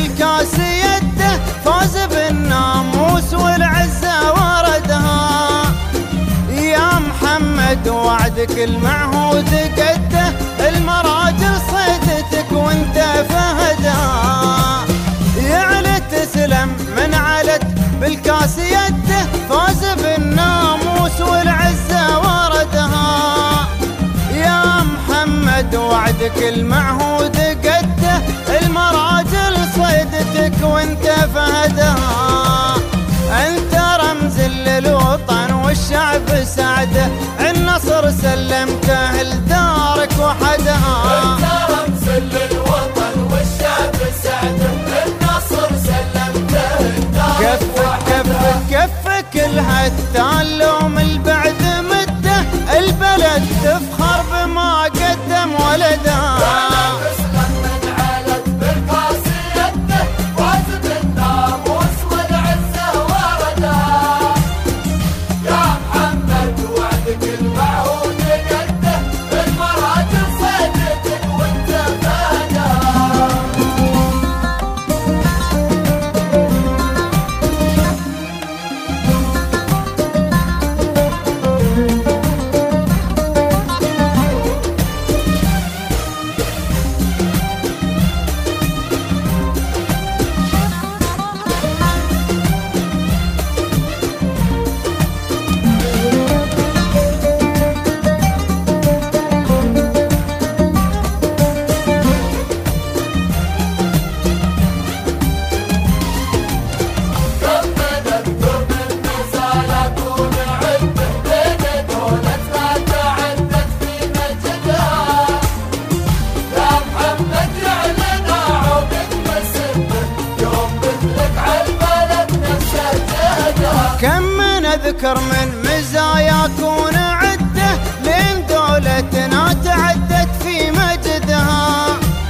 بالكاس يده فاز بالناموس والعزة وردها. يا محمد وعدك المعهود قده، المراجل صيدتك وانت فهدها. يعلى تسلم من علت بالكاس يده فاز بالناموس والعزة وردها. يا محمد وعدك المعهود قده، المراجل صيدتك وانت فهدها. انت رمز للوطن والشعب سعده، النصر سلمته لدارك وحدها. انت رمز للوطن والشعب سعده، النصر سلمته لدارك وحدها. كفك لها التعلم البعد مده، البلد تفخر بما قدم ولدها. اذكر من مزاياك ونعده، لين دولتنا تعدت في مجدها.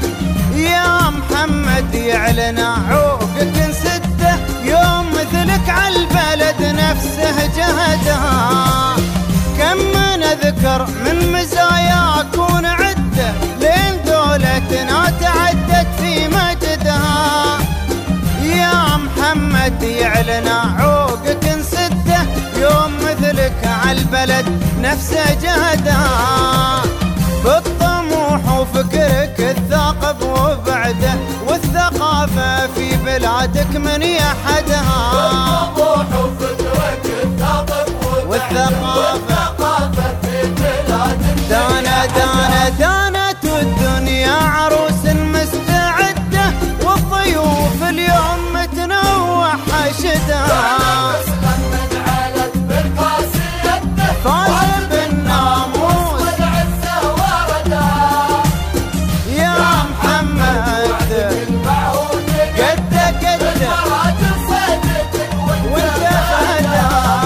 يا محمد يعلن عوقك نسده، يوم مثلك عالبلد نفسه جهدها. كم من اذكر من مزاياك ونعده، لين دولتنا تعدت في مجدها. يا محمد يعلن عوقك نسده، يوم مثلك عالبلد نفسه جهدها. بالطموح وفكرك الثاقب وبعده، والثقافة في بلادك من يحدها. بالطموح وفكرك الثاقب والثقافة في بلادك. دانت والدنيا عروس مستعدة، والضيوف اليوم متنوع حشدها. فاز بالناموس والعزة وردها. يا محمد قده المراجل صيدتك وانت فهدها.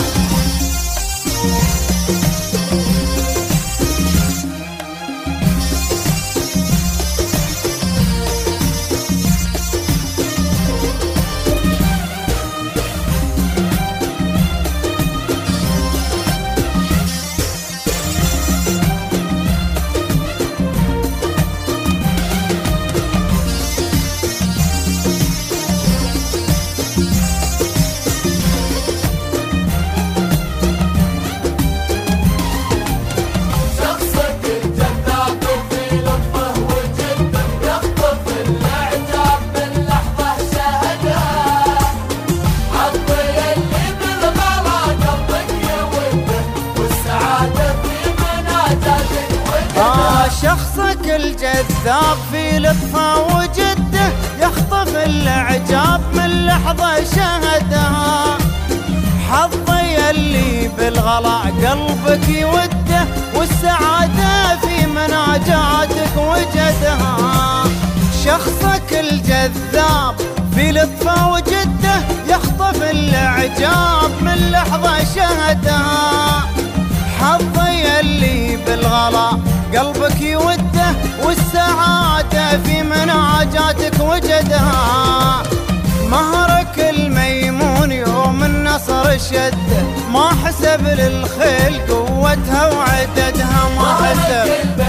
شخصك الجذاب في لطفه وجده، يخطف الاعجاب من لحظه شهدها. حظي اللي بالغلا قلبك يوده، والسعاده في مناجاتك وجدها. شخصك الجذاب في لطفه وجده، يخطف الاعجاب من لحظه شهدها. حظي اللي بالغلا قلبك يوده، والسعادة في مناجاتك وجدها. مهرك الميمون يوم النصر شده، ما حسب للخيل قوتها وعددها. ما حسب